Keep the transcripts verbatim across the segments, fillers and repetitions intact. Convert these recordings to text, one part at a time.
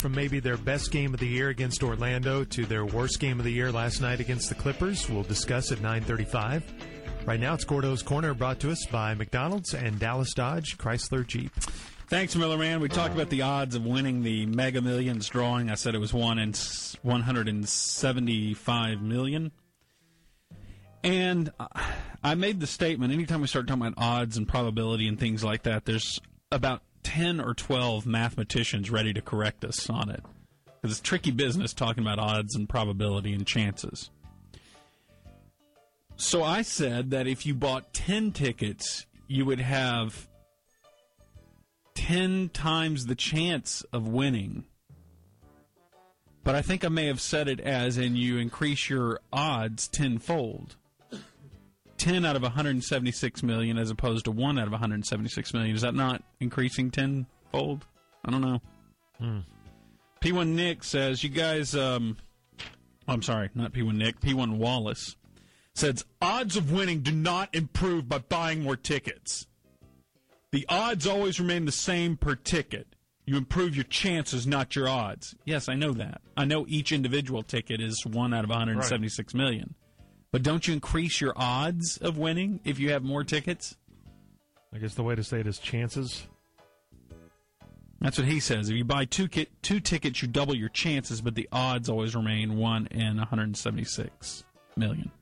from maybe their best game of the year against Orlando to their worst game of the year last night against the Clippers. We'll discuss at nine thirty-five. Right now, it's Gordo's Corner, brought to us by McDonald's and Dallas Dodge Chrysler Jeep. Thanks, Miller Man. We talked about the odds of winning the Mega Millions drawing. I said it was one in one hundred seventy-five million. And I made the statement, anytime we start talking about odds and probability and things like that, there's about ten or twelve mathematicians ready to correct us on it. Because it's tricky business talking about odds and probability and chances. So I said that if you bought ten tickets, you would have ten times the chance of winning. But I think I may have said it as in you increase your odds tenfold. ten out of one hundred seventy-six million as opposed to one out of one hundred seventy-six million. Is that not increasing tenfold? I don't know. Hmm. P one Nick says, you guys, um, I'm sorry, not P one Nick, P one Wallace says, odds of winning do not improve by buying more tickets. The odds always remain the same per ticket. You improve your chances, not your odds. Yes, I know that. I know each individual ticket is one out of one hundred seventy-six right. million. But don't you increase your odds of winning if you have more tickets? I guess the way to say it is chances. That's what he says. If you buy two ki- two tickets, you double your chances, but the odds always remain one in one hundred seventy-six million.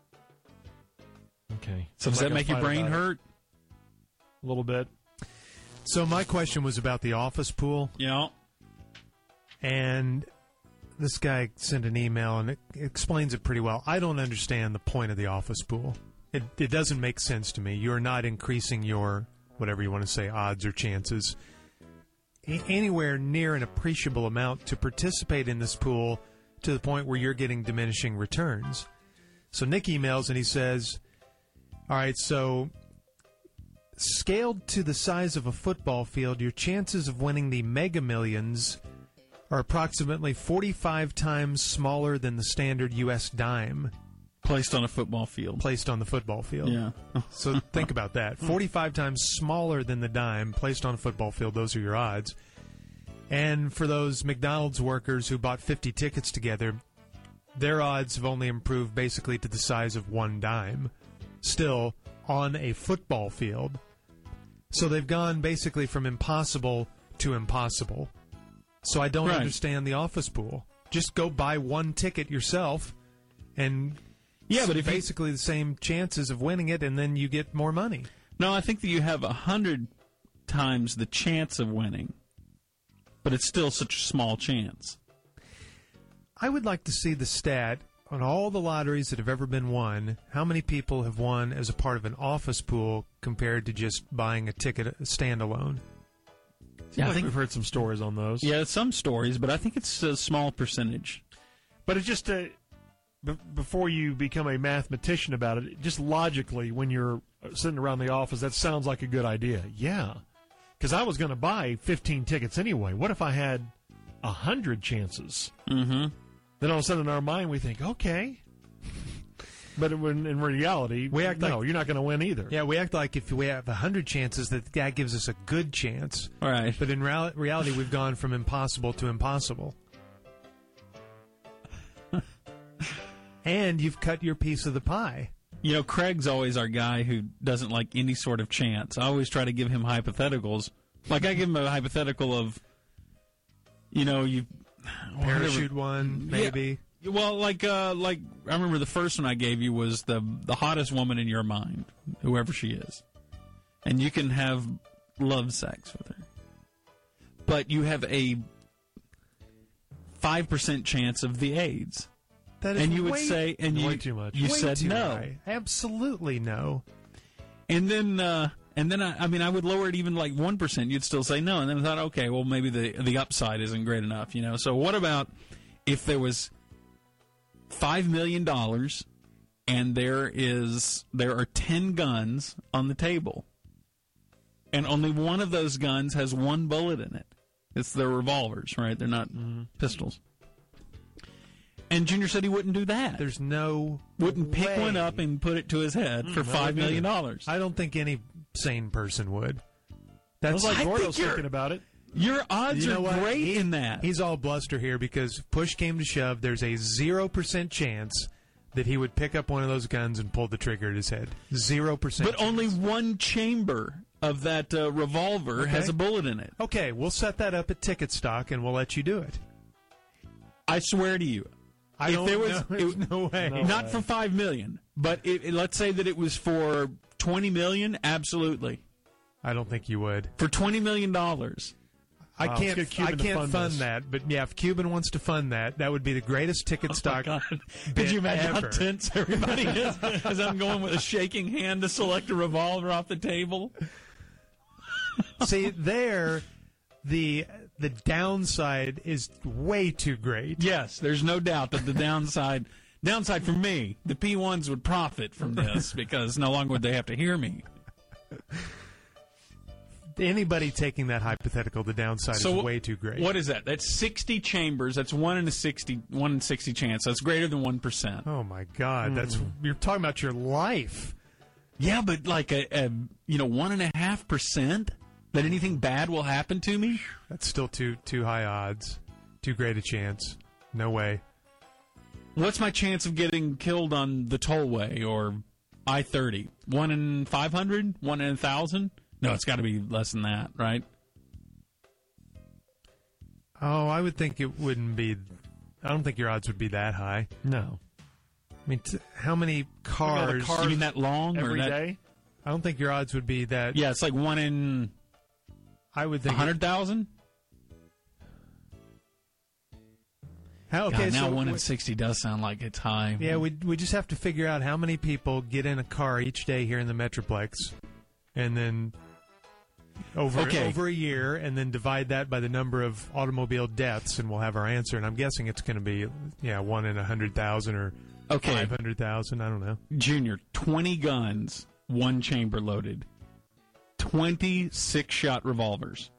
Okay. So does that make your brain hurt? A little bit. So my question was about the office pool. Yeah. And this guy sent an email, and it explains it pretty well. I don't understand the point of the office pool. It, it doesn't make sense to me. You're not increasing your, whatever you want to say, odds or chances, a- anywhere near an appreciable amount to participate in this pool to the point where you're getting diminishing returns. So Nick emails, and he says, all right, so scaled to the size of a football field, your chances of winning the Mega Millions are approximately forty-five times smaller than the standard U S dime. Placed on a football field. Placed on the football field. Yeah. So think about that. forty-five times smaller than the dime, placed on a football field. Those are your odds. And for those McDonald's workers who bought fifty tickets together, their odds have only improved basically to the size of one dime. Still, on a football field. So they've gone basically from impossible to impossible. So I don't right. understand the office pool. Just go buy one ticket yourself, and yeah, but if basically you, the same chances of winning it, and then you get more money. No, I think that you have a hundred times the chance of winning, but it's still such a small chance. I would like to see the stat on all the lotteries that have ever been won. How many people have won as a part of an office pool compared to just buying a ticket standalone? Yeah, I think we've heard some stories on those. Yeah, some stories, but I think it's a small percentage. But it's just a, b- before you become a mathematician about it, just logically, when you're sitting around the office, that sounds like a good idea. Yeah, because I was going to buy fifteen tickets anyway. What if I had one hundred chances? Mm-hmm. Then all of a sudden in our mind we think, okay. But in, in reality, we act no, like, you're not going to win either. Yeah, we act like if we have one hundred chances, that that gives us a good chance. Right. But in real- reality, we've gone from impossible to impossible. And you've cut your piece of the pie. You know, Craig's always our guy who doesn't like any sort of chance. I always try to give him hypotheticals. Like, I give him a hypothetical of, you know, you... Parachute one, maybe. Yeah. Well, like, uh, like I remember the first one I gave you was the the hottest woman in your mind, whoever she is, and you can have love sex with her, but you have a five percent chance of the AIDS. That is and you way, would say, and way you too much. You way said too no, high. Absolutely no. And then, uh, and then I, I mean, I would lower it even like one percent. You'd still say no, and then I thought, okay, well, maybe the the upside isn't great enough, you know. So what about if there was Five million dollars, and there is there are ten guns on the table, and only one of those guns has one bullet in it. It's their revolvers, right? They're not mm-hmm. pistols. And Junior said he wouldn't do that. There's no wouldn't pick way. one up and put it to his head mm, for five million dollars. I don't think any sane person would. That's like I Gordo's think thinking about it. Your odds You know are what? great He- in that. He's all bluster here because if push came to shove, there's a zero percent chance that he would pick up one of those guns and pull the trigger at his head. Zero percent. But only one chamber of that uh, revolver Okay. has a bullet in it. Okay, we'll set that up at Ticket Stock and we'll let you do it. I swear to you. I If don't there was- know. it- There's no way. No. Not for five million, but it, it- let's say that it was for twenty million. Absolutely, I don't think you would. for twenty million dollars. I Wow, can't. let's get Cuban I to can't fund fund this. that. But yeah, if Cuban wants to fund that, that would be the greatest Ticket Stock. Oh God! bit Could you imagine ever. how tense everybody is as I'm going with a shaking hand to select a revolver off the table? See, there, the the downside is way too great. Yes, there's no doubt that the downside downside for me, the P ones would profit from this because no longer would they have to hear me. Anybody taking that hypothetical, the downside So is way too great. What is that? That's sixty chambers. That's one in a sixty, one in sixty chance. That's greater than one percent. Oh my God! That's Hmm. you're talking about your life. Yeah, but like a, a you know one and a half percent that anything bad will happen to me. That's still too too high odds. Too great a chance. No way. What's my chance of getting killed on the tollway or I thirty? One in five hundred? One in a thousand? No, it's got to be less than that, right? Oh, I would think it wouldn't be. I don't think your odds would be that high. No. I mean, t- how many Look at cars? the cars You mean that long or every that? day? I don't think your odds would be that. Yeah, it's like one in I would a think. hundred thousand. How, okay, now so one in we- sixty does sound like it's high. yeah, we we just have to figure out how many people get in a car each day here in the Metroplex, and then over Okay. over a year, and then divide that by the number of automobile deaths, and we'll have our answer. And I'm guessing it's going to be yeah one in a hundred thousand or Okay, five hundred thousand. I don't know. Junior, twenty guns, one chamber loaded, twenty six-shot revolvers.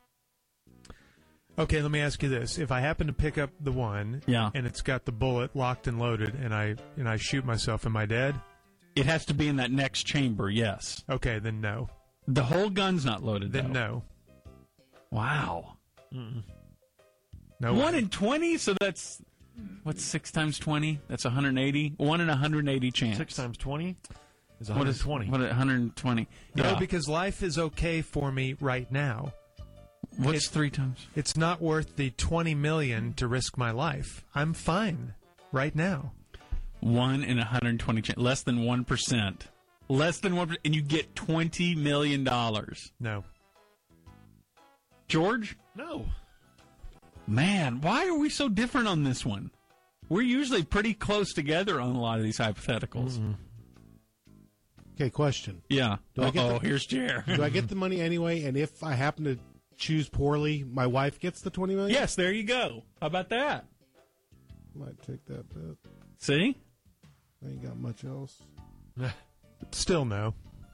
Okay, let me ask you this: if I happen to pick up the one, Yeah. and it's got the bullet locked and loaded, and I and I shoot myself, am I dead? It has to be in that next chamber, yes. Okay, then no. The whole gun's not loaded, Then though. no. Wow. No. One way. in twenty, so that's, what's six times twenty? That's one hundred eighty? One in one hundred eighty chance. Six times twenty is What one is hundred twenty. What, one hundred twenty. No, Yeah. because life is okay for me right now. What's it- three times? It's not worth the twenty million to risk my life. I'm fine right now. One in one hundred twenty chance. Less than one percent. Less than one percent. And you get twenty million dollars. No. George? No. Man, why are we so different on this one? We're usually pretty close together on a lot of these hypotheticals. Okay, question. Yeah. Do I get Uh-oh, the- here's Jer. Do I get the money anyway? And if I happen to choose poorly, my wife gets the twenty million. Yes, there you go. How about that? Might take that bet. See? I ain't got much else. Still no.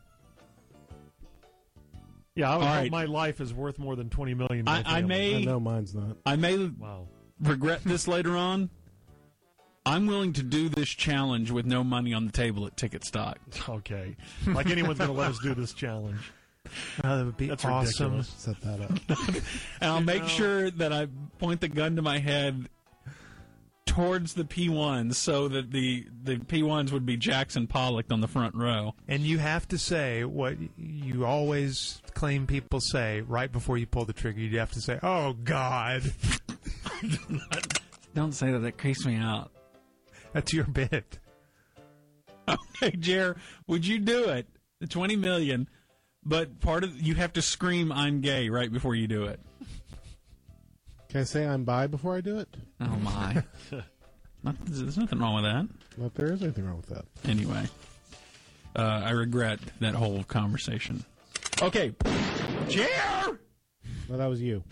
Yeah, I would All hope right. my life is worth more than twenty million. to I, my I family. may I know mine's not. I may Wow. regret this later on. I'm willing to do this challenge with no money on the table at Ticket Stock. Okay. Like anyone's going to let us do this challenge. Oh, that would be That's awesome. ridiculous. Set that up. And I'll make sure that I point the gun to my head towards the P ones so that the, the P ones would be Jackson Pollock on the front row. And you have to say what you always claim people say right before you pull the trigger. You have to say, "Oh God." Don't say that. That creeps me out. That's your bit. Okay, Jer, would you do it? The twenty million, but part of you have to scream "I'm gay" right before you do it. Can I say I'm bi before I do it? Oh my! Not, there's nothing wrong with that. Well, if there is anything wrong with that. Anyway, uh, I regret that whole conversation. Okay, Jer. Well, that was you.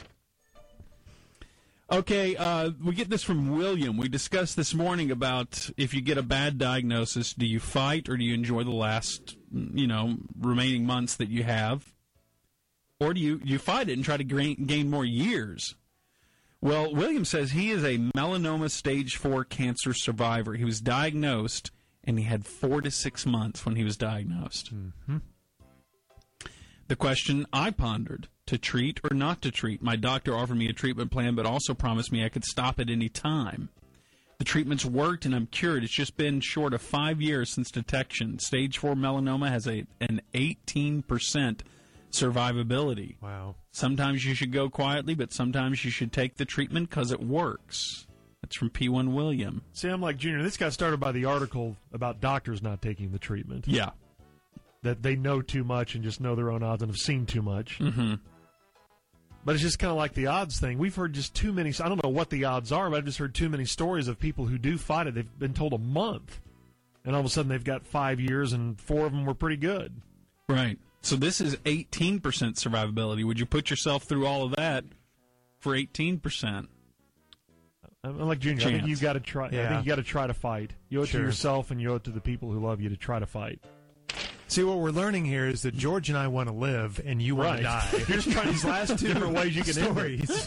Okay, uh, we get this from William. We discussed this morning about if you get a bad diagnosis, do you fight or do you enjoy the last, you know, remaining months that you have? Or do you, you fight it and try to gain, gain more years? Well, William says he is a melanoma stage four cancer survivor. He was diagnosed, and he had four to six months when he was diagnosed. Mm-hmm. The question I pondered to treat or not to treat. My doctor offered me a treatment plan, but also promised me I could stop at any time. The treatment's worked, and I'm cured. It's just been short of five years since detection. Stage four melanoma has a an eighteen percent survivability. Wow. Sometimes you should go quietly, but sometimes you should take the treatment because it works. That's from P one William. See, I'm like Junior. This got started by the article about doctors not taking the treatment. Yeah. That they know too much and just know their own odds and have seen too much. Mm-hmm. But it's just kind of like the odds thing. We've heard just too many. I don't know what the odds are, but I've just heard too many stories of people who do fight it. They've been told a month, and all of a sudden they've got five years, and four of them were pretty good. Right. So this is eighteen percent survivability. Would you put yourself through all of that for eighteen percent? I'm like Junior. I think you've got to try. Yeah. I think you got to try to fight. You owe it Sure. to yourself, and you owe it to the people who love you to try to fight. See, what we're learning here is that George and I want to live, and you want to die. You're just trying these last two different ways you can end it. stories.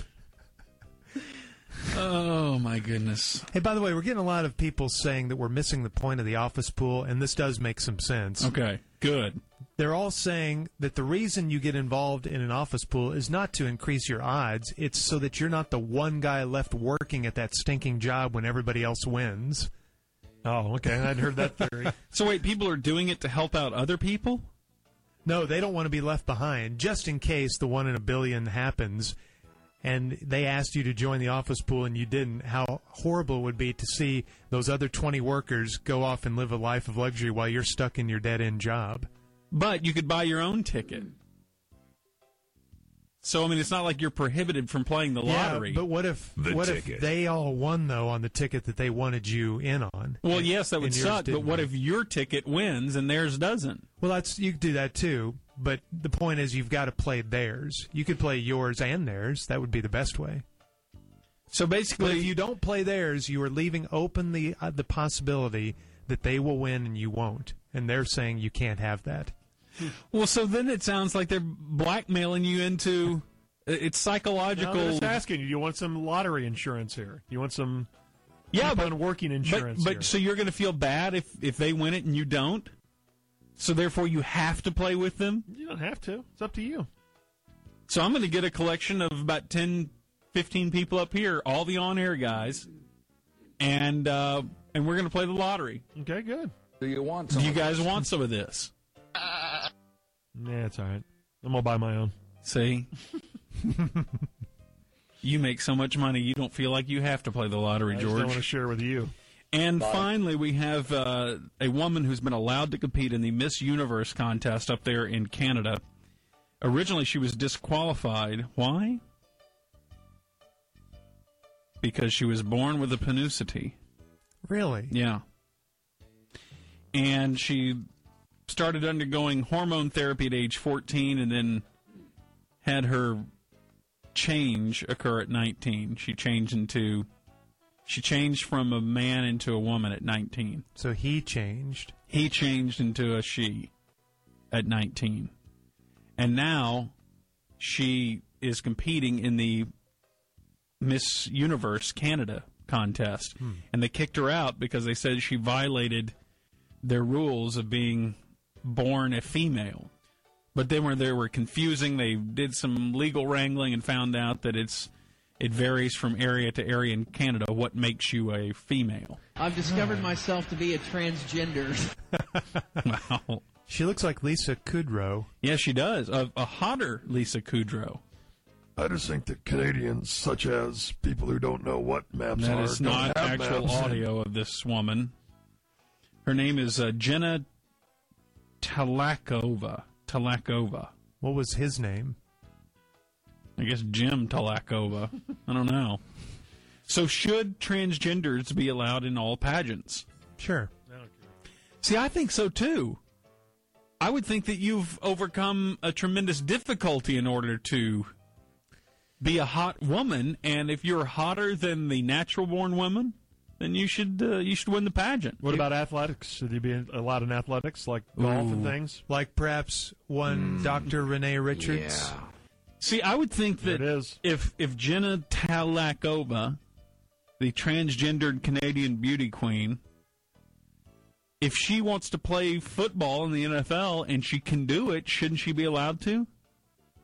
Oh, my goodness. Hey, by the way, we're getting a lot of people saying that we're missing the point of the office pool, and this does make some sense. Okay, good. They're all saying that the reason you get involved in an office pool is not to increase your odds. It's so that you're not the one guy left working at that stinking job when everybody else wins. Oh, okay. I hadn't heard that theory. So wait, people are doing it to help out other people? No, they don't want to be left behind, just in case the one in a billion happens, and they asked you to join the office pool and you didn't. How horrible it would be to see those other twenty workers go off and live a life of luxury while you're stuck in your dead-end job. But you could buy your own ticket. So, I mean, it's not like you're prohibited from playing the lottery. Yeah, but what if The what ticket. if they all won, though, on the ticket that they wanted you in on? Well, and- yes, that would and yours suck, but didn't what win? if your ticket wins and theirs doesn't? Well, that's you could do that, too, but the point is you've got to play theirs. You could play yours and theirs. That would be the best way. So But basically, if you don't play theirs, you are leaving open the uh, the possibility that they will win and you won't. And they're saying you can't have that. well, so then it sounds like they're blackmailing you into it's psychological. No, I'm just asking you. Do you want some lottery insurance here? You want some yeah, keep but on working insurance But, here? but so you're going to feel bad if if they win it and you don't. So therefore, you have to play with them. You don't have to. It's up to you. So I'm going to get a collection of about ten, fifteen people up here, all the on-air guys, and uh, and we're going to play the lottery. Okay, good. Do you want Do some? you of guys this? want some of this? Yeah, it's all right. I'm gonna buy my own. See? You make so much money, you don't feel like you have to play the lottery, I just don't want to George. share with you. And finally, we have uh, a woman who's been allowed to compete in the Miss Universe contest up there in Canada. Originally, she was disqualified. Why? Because she was born with a panucity. Really? Yeah. And she started undergoing hormone therapy at age fourteen and then had her change occur at nineteen. She changed into she changed from a man into a woman at nineteen. So he changed. He changed into a she at nineteen. And now she is competing in the Miss Universe Canada contest. Hmm. And they kicked her out because they said she violated their rules of being born a female. But then when they were confusing, they did some legal wrangling and found out that it's it varies from area to area in Canada what makes you a female. I've discovered myself to be a transgender. Wow. She looks like Lisa Kudrow. Yeah, she does. A, a hotter Lisa Kudrow. I just think that Canadians, such as people who don't know what maps That are, is don't not have actual maps. audio of this woman. Her name is uh, Jenna Talakova. Talakova. What was his name? I guess Jim Talakova. I don't know. So should transgenders be allowed in all pageants? Sure. See, I think so too. I would think that you've overcome a tremendous difficulty in order to be a hot woman, and if you're hotter than the natural-born woman, then you should uh, you should win the pageant. What about athletics? Should you be allowed in athletics, like golf and Ooh. things? Like perhaps one Doctor Renee Richards? Yeah. See, I would think There that it is. if if Jenna Talakova, the transgendered Canadian beauty queen, if she wants to play football in the N F L and she can do it, shouldn't she be allowed to?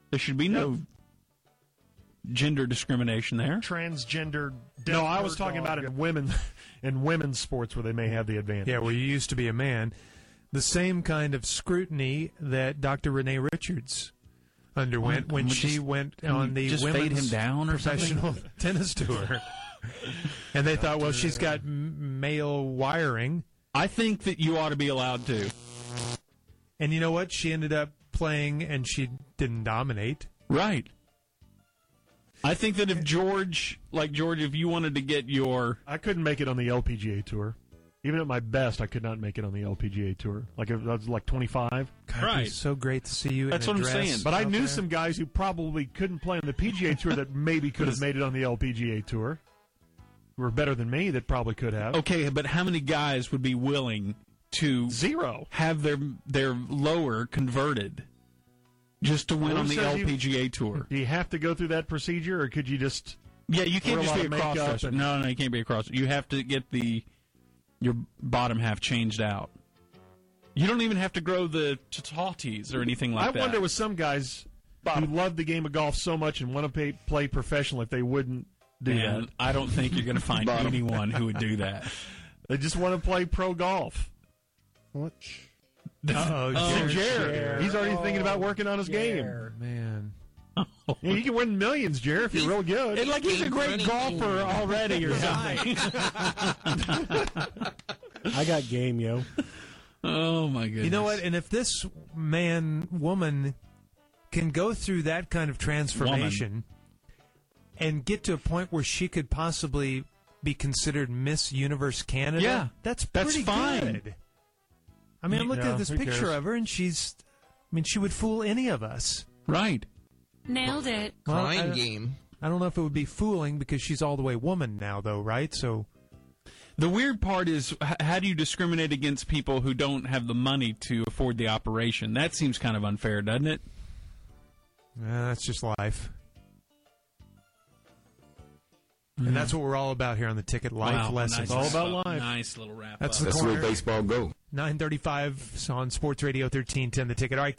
There should be no gender discrimination there. Transgender. No, I was talking about it in women, in women's sports where they may have the advantage. Yeah, where you used to be a man. The same kind of scrutiny that Doctor Renee Richards underwent Can when we she just- went can on we the just fade women's him down or professional something? tennis tour. And they thought, well, she's got m- male wiring. I think that you ought to be allowed to. And you know what? She ended up playing, and she didn't dominate. Right. I think that if George, like George, if you wanted to get your... I couldn't make it on the L P G A Tour. Even at my best, I could not make it on the L P G A Tour. Like, if I was like twenty-five. God, it Right. was so great to see you That's in a what I'm dress saying. But I out knew there. some guys who probably couldn't play on the P G A Tour that maybe could have made it on the L P G A Tour. Who were better than me that probably could have. Okay, but how many guys would be willing to Zero. have their their lower converted just to win Who on the says you- L P G A Tour? Do you have to go through that procedure, or could you just... Yeah, you can't Wear a just lot be a of makeup cross-dresser. and- No, no, you can't be a cross. You have to get the your bottom half changed out. You don't even have to grow the tauties or anything like I that. wonder with some guys who love the game of golf so much and want to pay, play professional if they wouldn't do Man, that. I don't think you're going to find anyone who would do that. They just want to play pro golf. What? Uh-oh, Oh, See, Jared, he's already thinking about working on his game. man. Yeah, you can win millions, Jared, if you're real good. It's like he's a great golfer already or something. I got game, yo. Oh, my goodness. You know what? And if this man, woman, can go through that kind of transformation and get to a point where she could possibly be considered Miss Universe Canada, Yeah, that's that's pretty fine. good. I mean, I'm looking Yeah, at this who picture cares? of her, and she's, I mean, she would fool any of us. Right. Nailed it. Well, Crying I, game. I don't know if it would be fooling because she's all the way woman now, though, right? So, The weird part is, h- how do you discriminate against people who don't have the money to afford the operation? That seems kind of unfair, doesn't it? uh, that's just life. And that's what we're all about here on the Ticket. Life Wow, lessons. nice all about little- life. Nice little wrap That's up. the That's the way corner. baseball go. nine thirty-five on Sports Radio thirteen ten, The Ticket. All right.